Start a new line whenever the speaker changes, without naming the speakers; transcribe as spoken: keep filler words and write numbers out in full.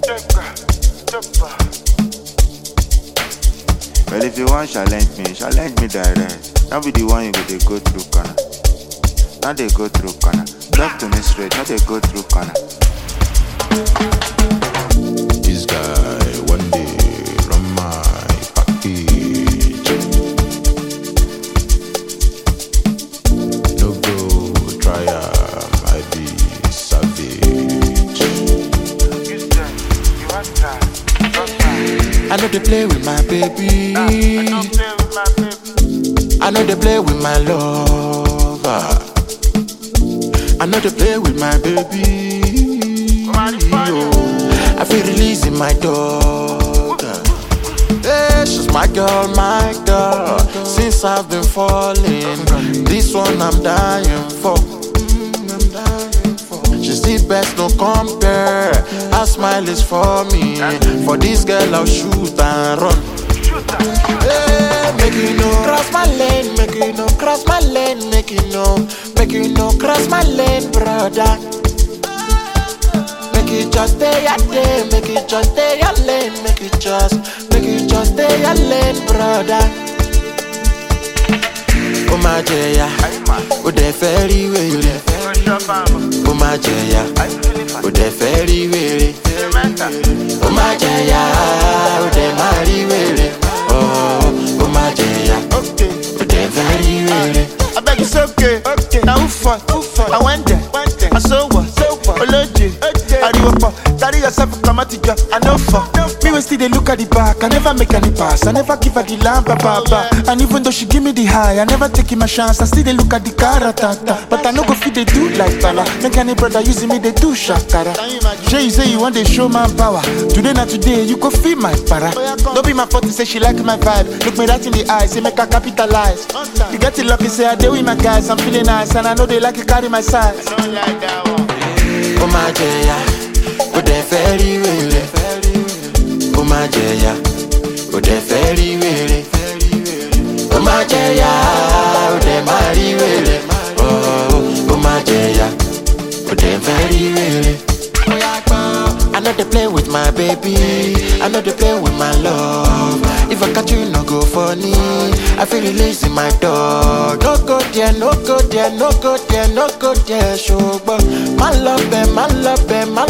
Well, if you want challenge me, challenge me direct. Not be the one you go they go through corner. Not they go through corner. Talk to me straight, not they go through corner.
This guy one day run my package. No go try am, I be savage.
You said you want that.
I know they play with my baby.
I don't play with my baby.
I know they play with my lover. I know they play with my baby. Oh, I feel releasing my daughter. Yeah, she's my girl, my girl. Since I've been falling, this one I'm dying for. She's the best, no compare. Her smile is for me. For this girl I'll shoot and run. Hey, make you know cross my lane, make you know cross my lane, make you know, make you know cross my lane, brother. Make it just stay your day, make it just stay your lane, make it just, make it just stay your lane, brother. Oh my dear, oh they very well. Oh my dear, oh they very well. Oh my dear, oh they marry well. Oh, oh my dear, okay, oh they very well.
I beg it's okay, okay. Now who fought? Who fought? I went there, went there. I saw what? So what? Oloji, I do up. Carry yourself, come at it, I know for. Me when still they look at the back, I never make any pass. I never give her the lamp, papa. And even though she give me the high, I never take my chance. I still they look at the caratata. But I know go fit they do like Tala. Make any brother using me, they do shakara. Jay, you say you want to show my power. Today not today, you go feel my para. Don't be my fault to say she like my vibe. Look me right in the eyes, say make her capitalize. You get it lucky, say I deal with my guys. I'm feeling nice, and I know they like to carry my size. I don't like that one.
Oh my dear, oh they very well. Oh my dear, oh they very well. Oh my dear, oh they marry well. Oh, oh my dear, oh they very well. I know they play with my baby, I know they play with my love. If I catch you, no go funny. I feel releasing my dog. No go there, no go there, no go there, no go there. Show, but my love, them, my love, them, my